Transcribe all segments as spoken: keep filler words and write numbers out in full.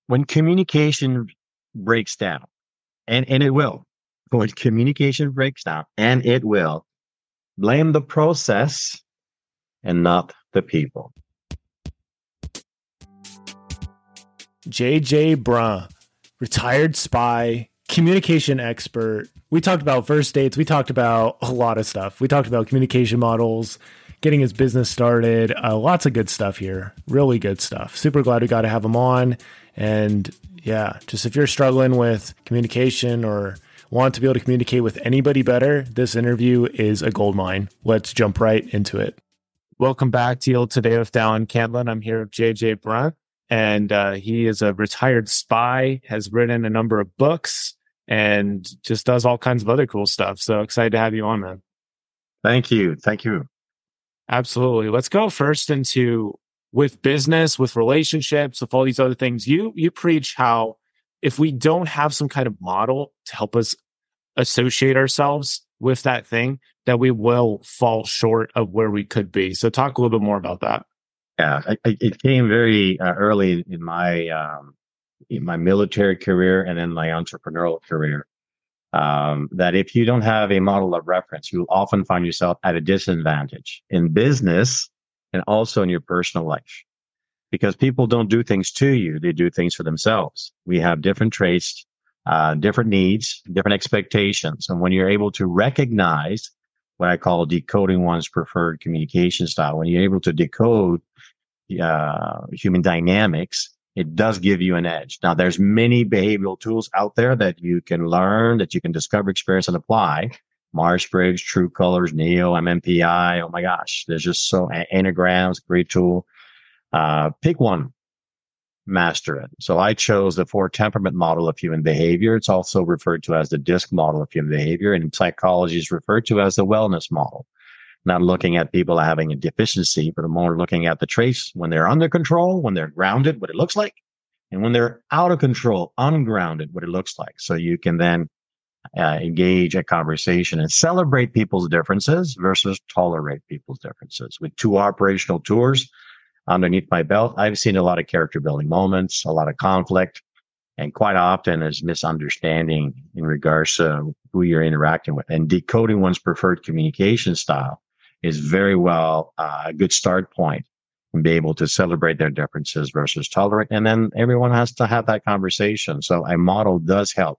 When communication breaks down, and, and it will, when communication breaks down, and it will, blame the process and not the people. J J Brun, retired spy, communication expert. We talked about first dates. We talked about a lot of stuff. We talked about communication models, getting his business started. Uh, lots of good stuff here. Really good stuff. Super glad we got to have him on. And yeah, just if you're struggling with communication or want to be able to communicate with anybody better, this interview is a gold mine. Let's jump right into it. Welcome back to Yield Today with Dallin Cantlin. I'm here with J J Brun, and uh, he is a retired spy, has written a number of books, and just does all kinds of other cool stuff. So excited to have you on, man. Thank you. Thank you. Absolutely. Let's go first into with business, with relationships, with all these other things. You you preach how if we don't have some kind of model to help us associate ourselves with that thing, that we will fall short of where we could be. So talk a little bit more about that. Yeah, I, I, it came very uh, early in my um, in my military career and then my entrepreneurial career. Um, that if you don't have a model of reference, you'll often find yourself at a disadvantage in business and also in your personal life, because people don't do things to you; they do things for themselves. We have different traits, uh, different needs, different expectations, and when you're able to recognize what I call decoding one's preferred communication style, when you're able to decode uh, human dynamics, it does give you an edge. Now, there's many behavioral tools out there that you can learn, that you can discover, experience, and apply. Myers-Briggs, True Colors, Neo, M M P I. Oh my gosh, there's just so Enneagrams, great tool. Uh, pick one, master it. So I chose the four temperament model of human behavior. It's also referred to as the DISC model of human behavior, and in psychology is referred to as the wellness model. Not looking at people having a deficiency, but more looking at the traits when they're under control, when they're grounded, what it looks like, and when they're out of control, ungrounded, what it looks like. So you can then uh, engage a conversation and celebrate people's differences versus tolerate people's differences. With two operational tours underneath my belt, I've seen a lot of character building moments, a lot of conflict, and quite often there's misunderstanding in regards to who you're interacting with. And decoding one's preferred communication style is very well uh, a good start point and be able to celebrate their differences versus tolerate. And then everyone has to have that conversation. So a model does help.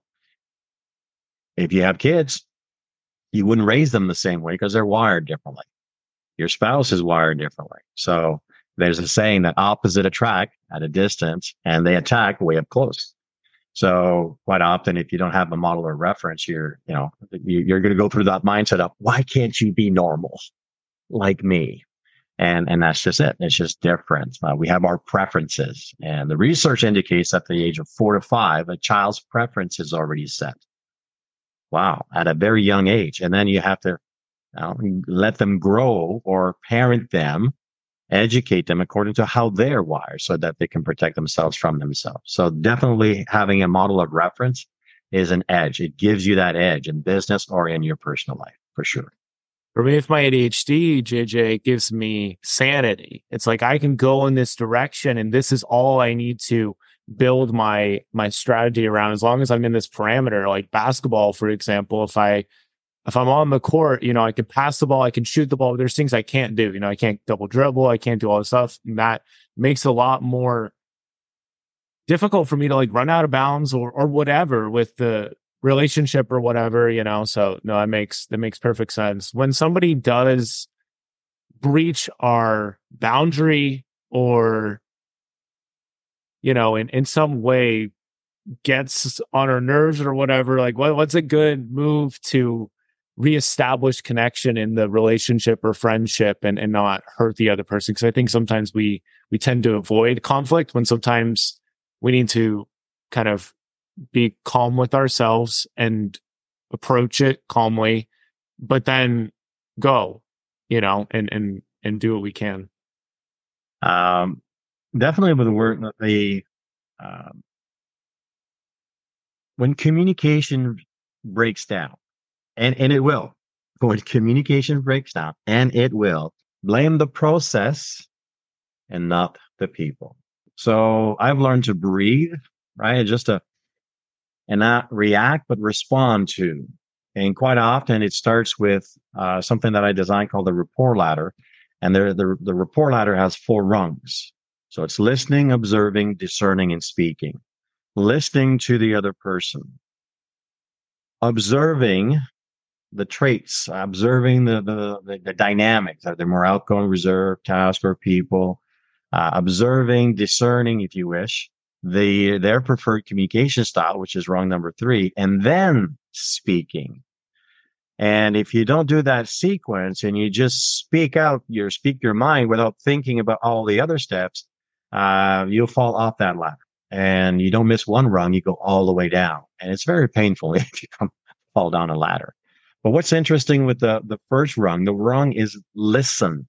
If you have kids, you wouldn't raise them the same way because they're wired differently. Your spouse is wired differently. So there's a saying that opposite attract at a distance and they attack way up close. So quite often, if you don't have a model or reference, you're, you know, you're going to go through that mindset of, why can't you be normal like me? And, and that's just it. It's just different. Uh, we have our preferences, and the research indicates that at the age of four to five, a child's preference is already set. Wow. At a very young age. And then you have to you know, let them grow or parent them, educate them according to how they're wired so that they can protect themselves from themselves. So definitely having a model of reference is an edge. It gives you that edge in business or in your personal life, for sure. For me, with my A D H D, J J, it gives me sanity. It's like I can go in this direction and this is all I need to build my my strategy around, as long as I'm in this parameter. Like basketball, for example, if I If I'm on the court, you know, I can pass the ball, I can shoot the ball, but there's things I can't do. You know, I can't double dribble, I can't do all this stuff. And that makes it a lot more difficult for me to like run out of bounds or or whatever with the relationship or whatever, you know. So no, that makes that makes perfect sense. When somebody does breach our boundary or, you know, in, in some way gets on our nerves or whatever, like what what's a good move to reestablish connection in the relationship or friendship and, and not hurt the other person? Because I think sometimes we we tend to avoid conflict when sometimes we need to kind of be calm with ourselves and approach it calmly, but then go, you know, and and and do what we can. Um, definitely with the word the um, when communication breaks down, and and it will, when communication breaks down, and it will, blame the process and not the people. So I've learned to breathe right? It's just a, and not react, but respond to. And quite often it starts with uh, something that I designed called the rapport ladder. And there, the, the rapport ladder has four rungs. So it's listening, observing, discerning, and speaking. Listening to the other person, observing the traits, observing the the, the, the dynamics. Are they more outgoing, reserved, task, or people? Uh, observing, discerning, if you wish, the their preferred communication style, which is rung number three, and then speaking. And if you don't do that sequence and you just speak out, you speak your mind without thinking about all the other steps, uh, you'll fall off that ladder. And you don't miss one rung, you go all the way down. And it's very painful if you come fall down a ladder. But what's interesting with the, the first rung, the rung is listen.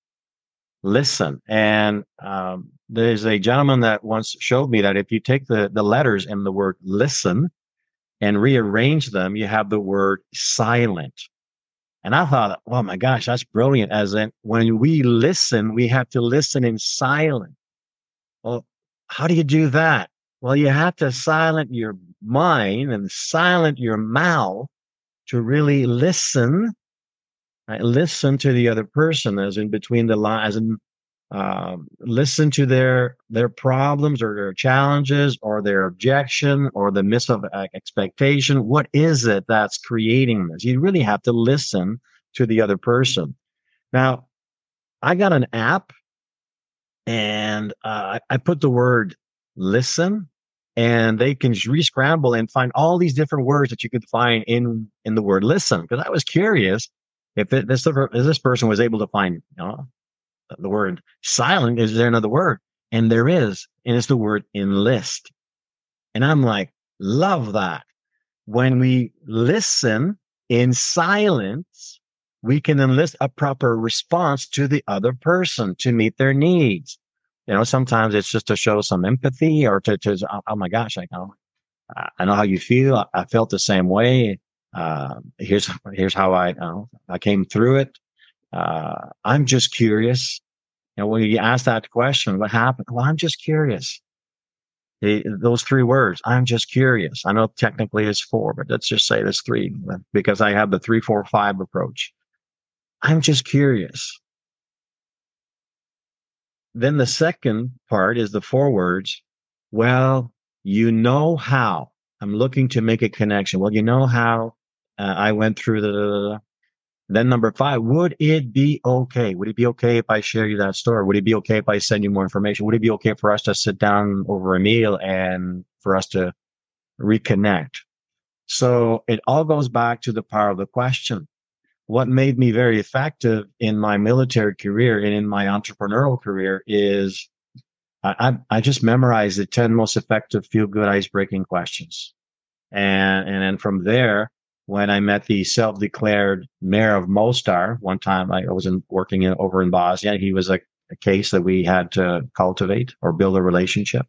Listen. And um, there's a gentleman that once showed me that if you take the, the letters in the word listen and rearrange them, you have the word silent. And I thought, oh my gosh, that's brilliant. As in, when we listen, we have to listen in silence. Well, how do you do that? Well, you have to silent your mind and silent your mouth to really listen. Right? Listen to the other person, as in between the lines, and um, listen to their their problems or their challenges or their objection or the miss of expectation. What is it that's creating this? You really have to listen to the other person. Now, I got an app, and uh, I put the word listen, and they can re-scramble and find all these different words that you could find in in the word listen. Because I was curious if it, this if this person was able to find, you know, the word silent. Is there another word? And there is, and it's the word enlist. And I'm like, love that. When we listen in silence, we can enlist a proper response to the other person to meet their needs. You know, sometimes it's just to show some empathy or to, to oh, oh my gosh, I know, I know how you feel. I, I felt the same way. Uh, here's here's how I, you know, I came through it. Uh, I'm just curious. And when you ask that question, what happened? Well, I'm just curious. The, those three words, I'm just curious. I know technically it's four, but let's just say there's three because I have the three, four, five approach. I'm just curious. Then the second part is the four words. Well, you know how. I'm looking to make a connection. Well, you know how uh, I went through the. Then number five, would it be okay? Would it be okay if I share you that story? Would it be okay if I send you more information? Would it be okay for us to sit down over a meal and for us to reconnect? So it all goes back to the power of the question. What made me very effective in my military career and in my entrepreneurial career is I, I just memorized the ten most effective feel-good ice-breaking questions. And, and then from there, when I met the self-declared mayor of Mostar, one time I was in, working in, over in Bosnia, he was a, a case that we had to cultivate or build a relationship.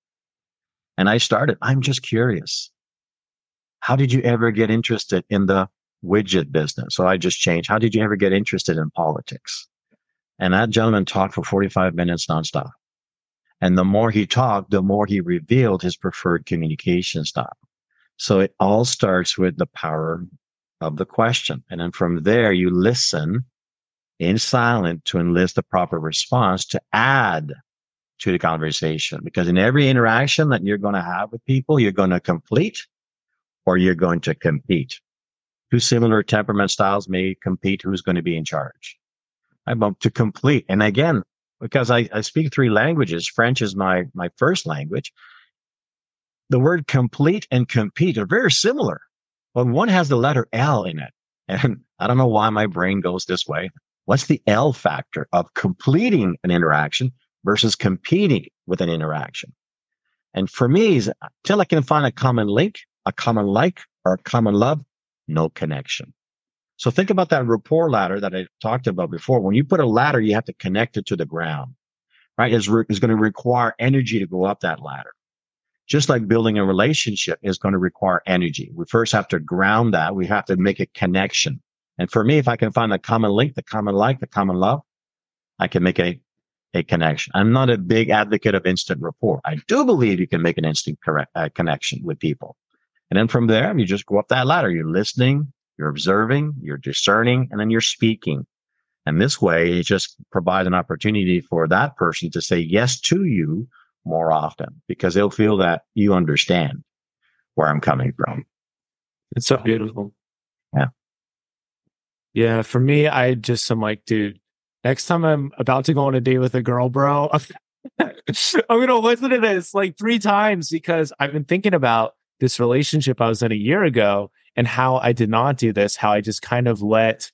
And I started, I'm just curious. How did you ever get interested in the widget business? So I just changed. How did you ever get interested in politics? And that gentleman talked for forty-five minutes nonstop. And the more he talked, the more he revealed his preferred communication style. So it all starts with the power of the question. And then from there, you listen in silence to enlist the proper response to add to the conversation. Because in every interaction that you're going to have with people, you're going to complete or you're going to compete. Two similar temperament styles may compete who's going to be in charge. I bump to complete. And again, because I, I speak three languages, French is my, my first language. The word complete and compete are very similar, but one has the letter L in it. And I don't know why my brain goes this way. What's the L factor of completing an interaction versus competing with an interaction? And for me, until I can find a common link, a common like, or a common love, no connection. So think about that rapport ladder that I talked about before. When you put a ladder, you have to connect it to the ground, right? It's, re- it's going to require energy to go up that ladder. Just like building a relationship is going to require energy. We first have to ground that. We have to make a connection. And for me, if I can find the common link, the common like, the common love, I can make a, a connection. I'm not a big advocate of instant rapport. I do believe you can make an instant correct, uh, connection with people. And then from there, you just go up that ladder. You're listening, you're observing, you're discerning, and then you're speaking. And this way, it just provides an opportunity for that person to say yes to you more often because they'll feel that you understand where I'm coming from. It's so beautiful. Yeah. Yeah. For me, I just am like, dude, next time I'm about to go on a date with a girl, bro, I'm going to listen to this like three times because I've been thinking about this relationship I was in a year ago and how I did not do this, how I just kind of let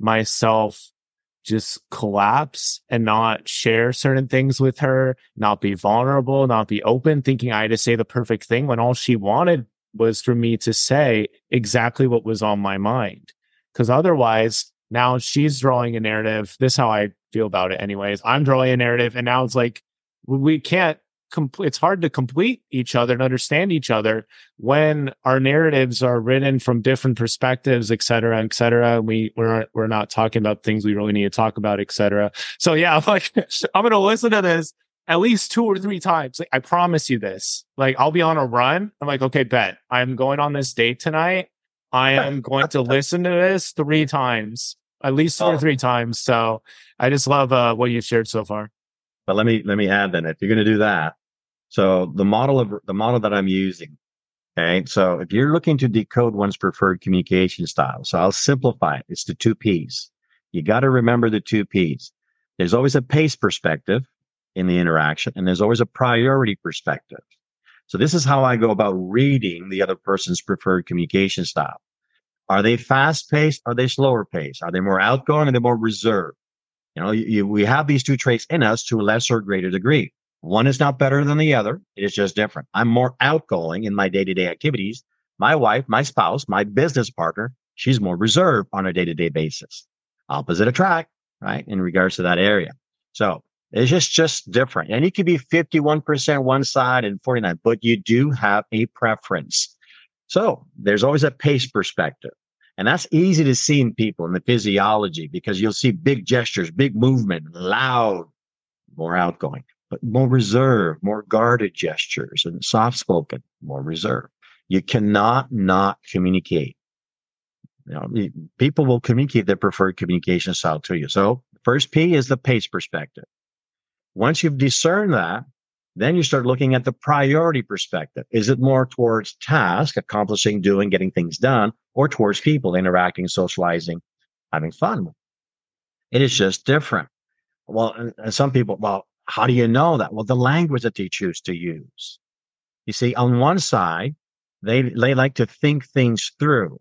myself just collapse and not share certain things with her, not be vulnerable, not be open, thinking I had to say the perfect thing when all she wanted was for me to say exactly what was on my mind. Because otherwise, now she's drawing a narrative. This is how I feel about it anyways. I'm drawing a narrative and now it's like, we can't complete. It's hard to complete each other and understand each other when our narratives are written from different perspectives, et cetera, et cetera. We we're we're not talking about things we really need to talk about, et cetera. So yeah, I'm like I'm gonna listen to this at least two or three times. Like, I promise you this. Like, I'll be on a run. I'm like, okay, bet I'm going on this date tonight. I am going to listen to this three times, at least two or three times. So I just love uh, what you've shared so far. But let me let me add then, if you're going to do that, so the model of the model that I'm using, okay. So if you're looking to decode one's preferred communication style, so I'll simplify it. It's the two P's. You got to remember the two P's. There's always a pace perspective in the interaction, and there's always a priority perspective. So this is how I go about reading the other person's preferred communication style. Are they fast paced? Are they slower paced? Are they more outgoing? Are they more reserved? You know, you, you, we have these two traits in us to a lesser or greater degree. One is not better than the other. It is just different. I'm more outgoing in my day-to-day activities. My wife, my spouse, my business partner, she's more reserved on a day-to-day basis. Opposite attract, right? In regards to that area. So it's just, just different. And it could be fifty-one percent one side and forty-nine, but you do have a preference. So there's always a pace perspective. And that's easy to see in people in the physiology because you'll see big gestures, big movement, loud, more outgoing, but more reserved, more guarded gestures, and soft spoken, more reserved. You cannot not communicate. You know, people will communicate their preferred communication style to you. So first P is the pace perspective. Once you've discerned that, then you start looking at the priority perspective. Is it more towards task, accomplishing, doing, getting things done, or towards people, interacting, socializing, having fun? It is just different. Well, and some people, well, how do you know that? Well, the language that they choose to use. You see, on one side, they, they like to think things through.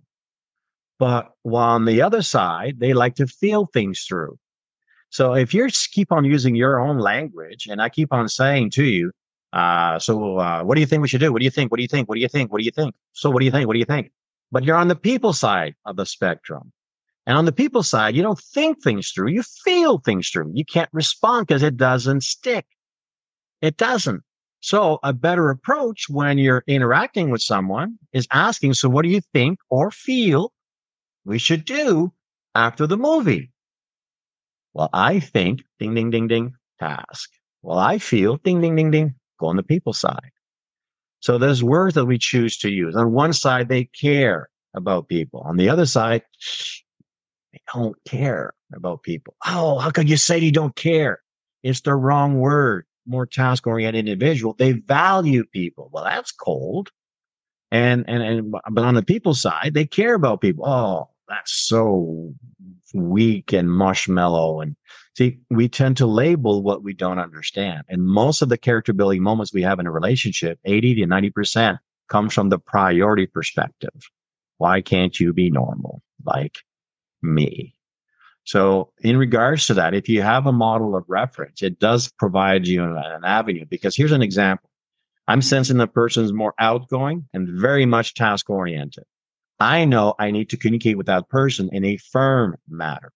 But while on the other side, they like to feel things through. So if you keep on using your own language and I keep on saying to you, uh, so uh, what do you think we should do? What do you think? What do you think? What do you think? What do you think? So what do you think? What do you think? But you're on the people side of the spectrum. And on the people side, you don't think things through. You feel things through. You can't respond because it doesn't stick. It doesn't. So a better approach when you're interacting with someone is asking, so what do you think or feel we should do after the movie? Well, I think, ding, ding, ding, ding, task. Well, I feel, ding, ding, ding, ding, go on the people side. So there's words that we choose to use. On one side, they care about people. On the other side, they don't care about people. Oh, how could you say you don't care? It's the wrong word. More task-oriented individual. They value people. Well, that's cold. And, and, and, but on the people side, they care about people. Oh, that's so weak and marshmallow. And see, we tend to label what we don't understand. And most of the character building moments we have in a relationship, eighty to ninety percent, comes from the priority perspective. Why can't you be normal like me? So in regards to that, if you have a model of reference, it does provide you an, an avenue, because here's an example. I'm sensing the person's more outgoing and very much task oriented. I know I need to communicate with that person in a firm manner.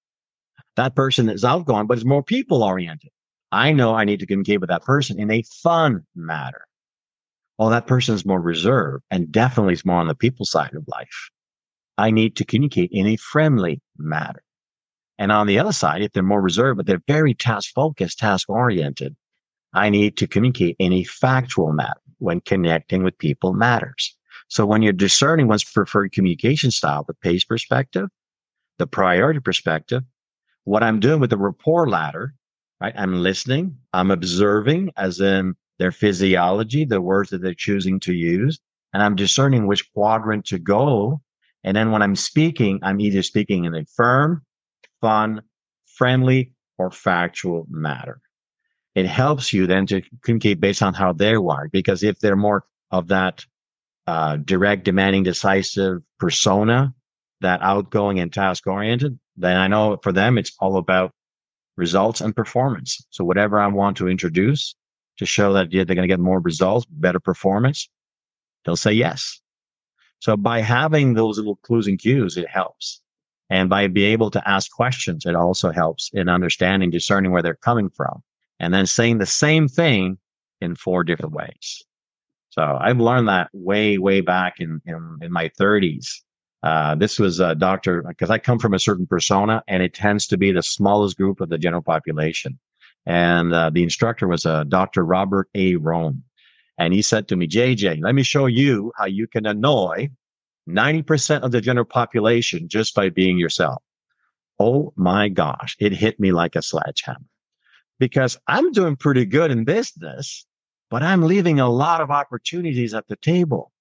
That person is outgoing, but is more people oriented. I know I need to communicate with that person in a fun manner. Well, that person is more reserved and definitely is more on the people side of life. I need to communicate in a friendly manner. And on the other side, if they're more reserved, but they're very task focused, task oriented, I need to communicate in a factual manner when connecting with people matters. So when you're discerning one's preferred communication style, the pace perspective, the priority perspective, what I'm doing with the rapport ladder, right? I'm listening, I'm observing as in their physiology, the words that they're choosing to use, and I'm discerning which quadrant to go. And then when I'm speaking, I'm either speaking in a firm, fun, friendly, or factual manner. It helps you then to communicate based on how they're wired. Because if they're more of that uh, direct, demanding, decisive persona, that outgoing and task oriented, then I know for them, it's all about results and performance. So whatever I want to introduce to show that yeah, they're going to get more results, better performance, they'll say yes. So by having those little clues and cues, it helps. And by being able to ask questions, it also helps in understanding, discerning where they're coming from, and then saying the same thing in four different ways. So I've learned that way, way back in, in, in my thirties. Uh, this was a doctor, because I come from a certain persona, and it tends to be the smallest group of the general population. And uh, the instructor was uh, Doctor Robert A. Rome. And he said to me, J J, let me show you how you can annoy ninety percent of the general population just by being yourself. Oh my gosh, it hit me like a sledgehammer. Because I'm doing pretty good in business, but I'm leaving a lot of opportunities at the table.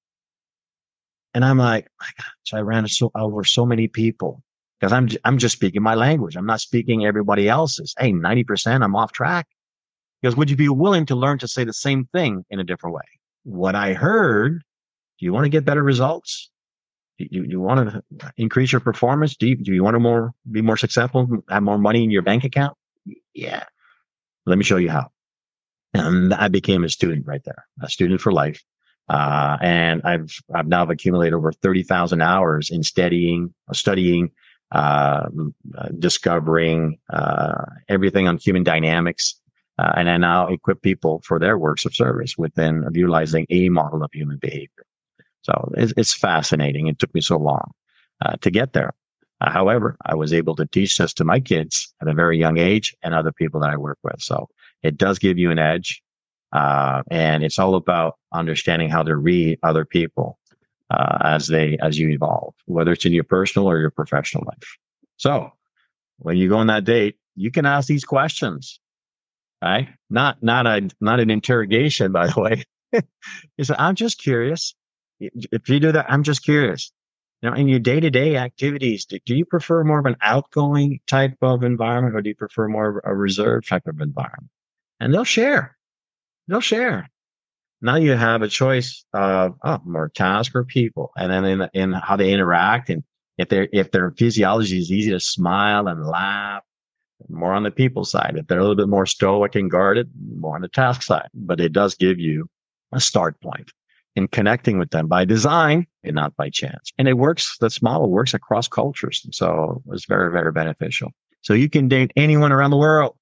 And I'm like, my gosh, I ran so, over so many people because I'm, I'm just speaking my language. I'm not speaking everybody else's. Hey, ninety percent, I'm off track. Because would you be willing to learn to say the same thing in a different way? What I heard, do you want to get better results? Do you, you want to increase your performance? Do you, do you want to more, be more successful, have more money in your bank account? Yeah. Let me show you how. And I became a student right there, a student for life. Uh, and I've, I've now accumulated over thirty thousand hours in studying, studying, uh, discovering, uh, everything on human dynamics. Uh, and I now equip people for their works of service within of utilizing a model of human behavior. So it's, it's fascinating. It took me so long, uh, to get there. Uh, however, I was able to teach this to my kids at a very young age and other people that I work with. So it does give you an edge. Uh, and it's all about understanding how to read other people, uh, as they, as you evolve, whether it's in your personal or your professional life. So when you go on that date, you can ask these questions, right? Not, not a, not an interrogation, by the way. You say, I'm just curious. If you do that, I'm just curious. Now, in your day-to-day activities, do, do you prefer more of an outgoing type of environment, or do you prefer more of a reserved type of environment? And they'll share. They'll share. Now you have a choice of oh, more task or people, and then in, in how they interact, and if their if their physiology is easy to smile and laugh, more on the people side. If they're a little bit more stoic and guarded, more on the task side. But it does give you a start point in connecting with them by design and not by chance. And it works. This model works across cultures, so it's very, very beneficial. So you can date anyone around the world.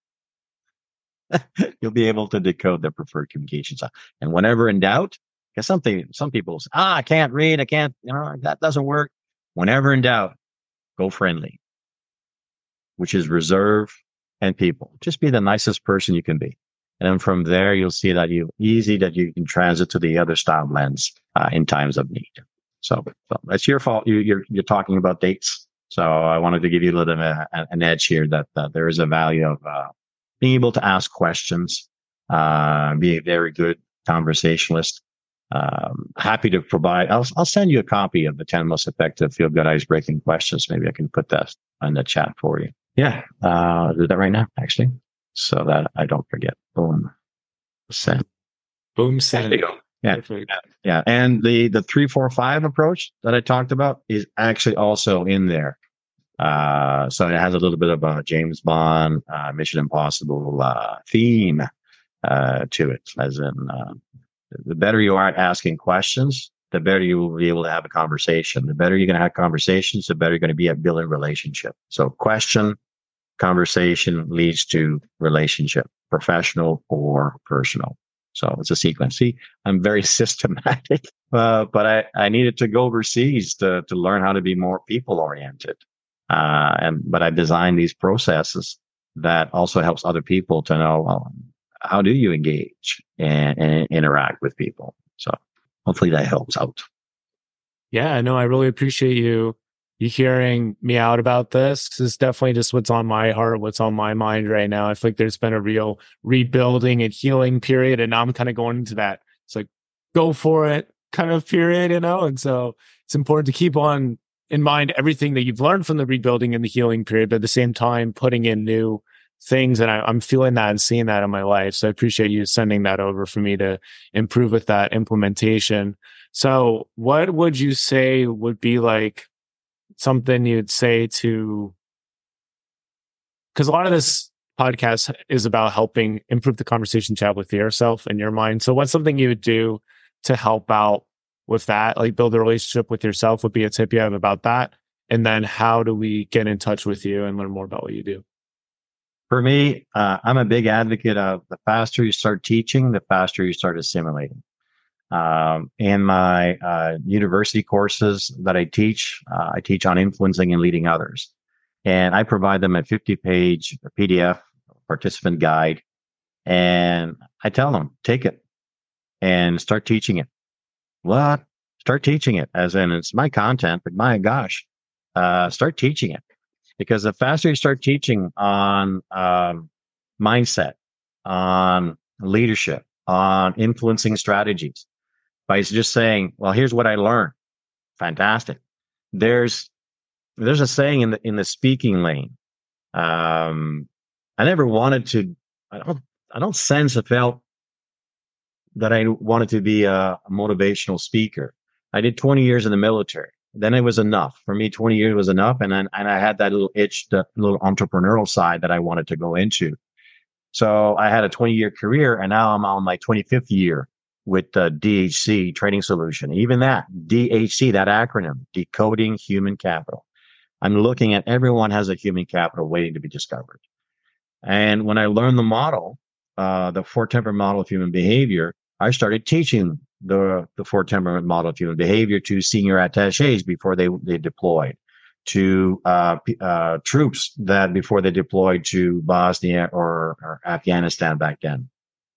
You'll be able to decode their preferred communication style. And whenever in doubt, because something, some people say, ah, I can't read, I can't, you know, that doesn't work. Whenever in doubt, go friendly, which is reserve and people. Just be the nicest person you can be. And then from there, you'll see that you easy that you can transit to the other style blends uh, in times of need. So, so that's your fault. You, you're, you're talking about dates. So I wanted to give you a little bit of a, an edge here that, that there is a value of, uh, being able to ask questions, uh, be a very good conversationalist. Um, happy to provide. I'll, I'll send you a copy of the ten most effective feel good ice breaking questions. Maybe I can put that in the chat for you. Yeah. Uh, I'll do that right now, actually, so that I don't forget. Boom. Send. Boom. Send. There you go. Yeah. Yeah. And the, the three, four, five approach that I talked about is actually also in there. Uh, so it has a little bit of a James Bond, uh, Mission Impossible, uh, theme, uh, to it. As in, uh, the better you are at asking questions, the better you will be able to have a conversation. The better you're going to have conversations, the better you're going to be at building relationship. So question, conversation leads to relationship, professional or personal. So it's a sequence. See, I'm very systematic, uh, but I, I needed to go overseas to, to learn how to be more people oriented. Uh, and, but I designed these processes that also helps other people to know, well, how do you engage and, and interact with people? So hopefully that helps out. Yeah, no, I really appreciate you you hearing me out about this, because it's definitely just what's on my heart, what's on my mind right now. I feel like there's been a real rebuilding and healing period, and now I'm kind of going into that. It's like, go for it kind of period, you know? And so it's important to keep on in mind everything that you've learned from the rebuilding and the healing period, but at the same time, putting in new things. And I, I'm feeling that and seeing that in my life. So I appreciate you sending that over for me to improve with that implementation. So what would you say would be like something you'd say to, because a lot of this podcast is about helping improve the conversation you have with yourself and your mind. So what's something you would do to help out with that? Like build a relationship with yourself would be a tip you have about that. And then how do we get in touch with you and learn more about what you do? For me, uh, I'm a big advocate of the faster you start teaching, the faster you start assimilating. Um, in my uh, university courses that I teach, uh, I teach on influencing and leading others. And I provide them a fifty page P D F participant guide. And I tell them, take it and start teaching it. What? Start teaching it, as in it's my content, but my gosh, uh, start teaching it. Because the faster you start teaching on um, mindset, on leadership, on influencing strategies, by just saying, well, here's what I learned. Fantastic. There's there's a saying in the in the speaking lane. Um, I never wanted to. I don't. I don't sense I felt that I wanted to be a, a motivational speaker. I did twenty years in the military. Then it was enough for me. twenty years was enough, and then and I had that little itch, that little entrepreneurial side that I wanted to go into. So I had a twenty year career, and now I'm on my twenty-fifth year with the D H C Training Solution. Even that D H C, that acronym, Decoding Human Capital. I'm looking at everyone has a human capital waiting to be discovered. And when I learned the model, uh, the four temperament model of human behavior, I started teaching the the four temperament model of human behavior to senior attaches before they they deployed, to uh, uh, troops that before they deployed to Bosnia or, or Afghanistan back then.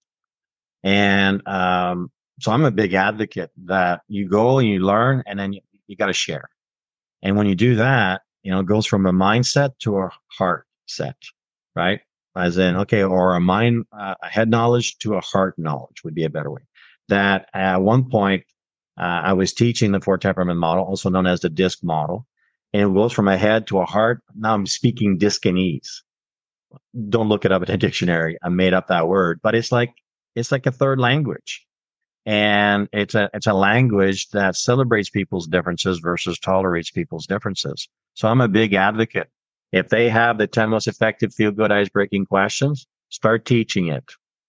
And um, so I'm a big advocate that you go and you learn, and then you, you got to share. And when you do that, you know, it goes from a mindset to a heart set, right? As in, okay, or a mind, uh, a head knowledge to a heart knowledge would be a better way. That at one point, uh, I was teaching the four temperament model, also known as the DISC model, and it goes from a head to a heart. Now I'm speaking Discanese. Don't look it up in a dictionary. I made up that word, but it's like it's like a third language, and it's a it's a language that celebrates people's differences versus tolerates people's differences. So I'm a big advocate. If they have the ten most effective feel-good ice-breaking questions, start teaching it.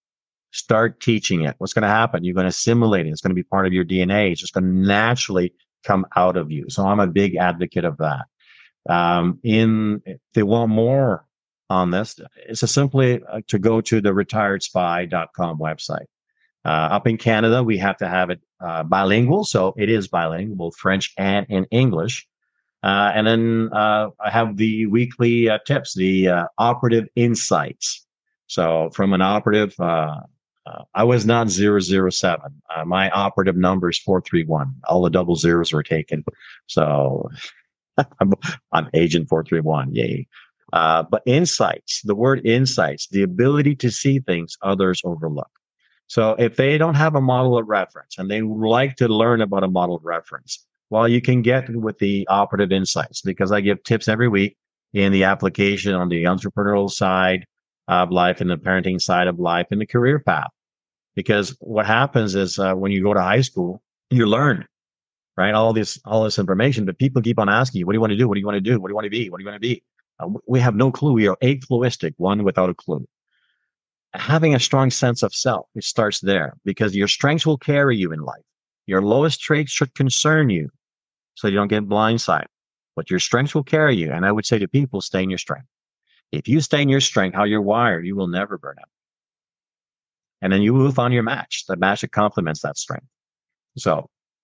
Start teaching it. What's going to happen? You're going to assimilate it. It's going to be part of your D N A. It's just going to naturally come out of you. So I'm a big advocate of that. Um, in if they want more on this, it's a simply uh, to go to the retired spy dot com website. Uh, up in Canada, we have to have it uh, bilingual, so it is bilingual, both French and in English. Uh, and then uh, I have the weekly uh, tips, the uh, operative insights. So from an operative, uh, uh, I was not zero zero seven. Uh, my operative number is four three one. All the double zeros were taken. So I'm, I'm Agent four three one. Yay. Uh, but insights, the word insights, the ability to see things others overlook. So if they don't have a model of reference and they would like to learn about a model of reference, well, you can get with the operative insights, because I give tips every week in the application on the entrepreneurial side of life and the parenting side of life and the career path. Because what happens is uh, when you go to high school, you learn, right? All this, all this information, but people keep on asking you, what do you want to do? What do you want to do? What do you want to be? What do you want to be? Uh, we have no clue. We are acluistic, one without a clue. Having a strong sense of self, it starts there, because your strengths will carry you in life. Your lowest traits should concern you so you don't get blindsided. But your strengths will carry you. And I would say to people, stay in your strength. If you stay in your strength, how you're wired, you will never burn out. And then you will find your match, the match that complements that strength. So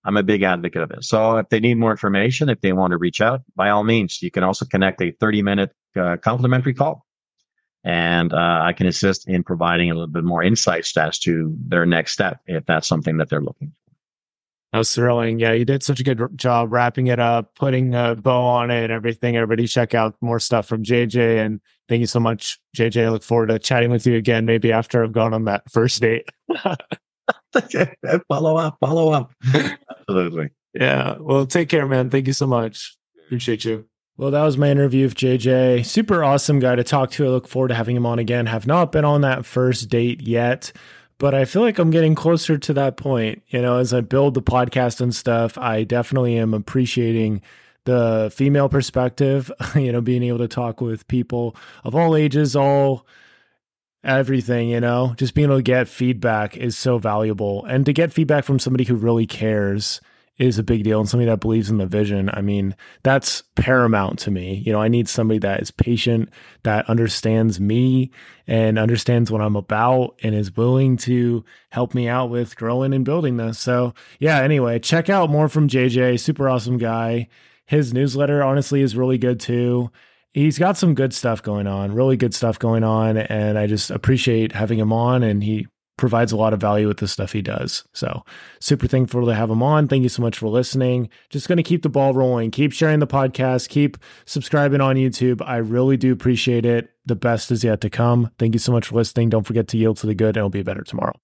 I'm a big advocate of it. So if they need more information, if they want to reach out, by all means, you can also connect a thirty minute uh, complimentary call. And uh, I can assist in providing a little bit more insights as to their next step, if that's something that they're looking for. That was thrilling. Yeah, you did such a good job wrapping it up, putting a bow on it and everything. Everybody check out more stuff from J J. And thank you so much, J J. I look forward to chatting with you again, maybe after I've gone on that first date. follow up, follow up. Absolutely. Yeah. Well, take care, man. Thank you so much. Appreciate you. Well, that was my interview with J J. Super awesome guy to talk to. I look forward to having him on again. Have not been on that first date yet, but I feel like I'm getting closer to that point. You know, as I build the podcast and stuff, I definitely am appreciating the female perspective, you know, being able to talk with people of all ages, all everything, you know, just being able to get feedback is so valuable. And to get feedback from somebody who really cares is a big deal, and somebody that believes in the vision. I mean, that's paramount to me. You know, I need somebody that is patient, that understands me and understands what I'm about and is willing to help me out with growing and building this. So yeah, anyway, check out more from J J. Super awesome guy. His newsletter honestly is really good too. He's got some good stuff going on, really good stuff going on. And I just appreciate having him on, and he provides a lot of value with the stuff he does. So super thankful to have him on. Thank you so much for listening. Just going to keep the ball rolling. Keep sharing the podcast. Keep subscribing on YouTube. I really do appreciate it. The best is yet to come. Thank you so much for listening. Don't forget to yield to the good, and it'll be better tomorrow.